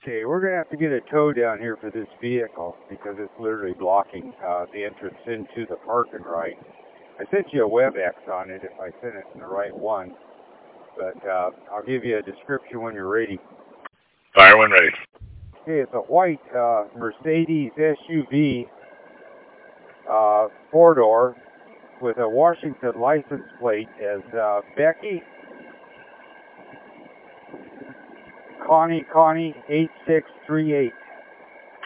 Okay, we're going to have to get a tow down here for this vehicle because it's literally blocking the entrance into the parking right. I sent you a WebEx on it if I sent it to the right one, but I'll give you a description when you're ready. Fire when ready. Okay, it's a white Mercedes SUV, four-door, with a Washington license plate as Becky Connie 8638.